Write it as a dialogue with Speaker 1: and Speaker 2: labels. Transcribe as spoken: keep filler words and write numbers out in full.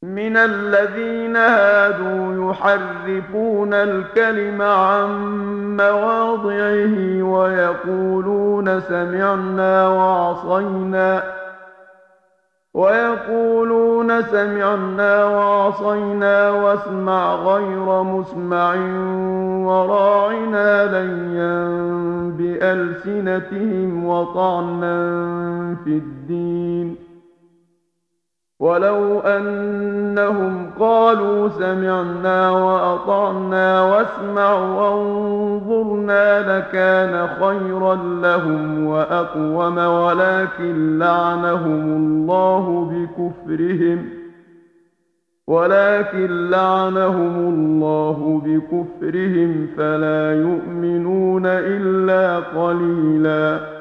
Speaker 1: من الذين هادوا يحرفون الكلم عن مواضعه ويقولون سمعنا وعصينا ويقولون سمعنا وعصينا واسمع غير مسمع وراعنا ليا بألسنتهم وطعنا في الدين. ولو أنهم قالوا سمعنا وأطعنا واسمع وانظرنا لكان خيرا لهم وأقوم ولكن لعنهم الله بكفرهم ولكن لعنهم الله بكفرهم فلا يؤمنون إلا قليلاً.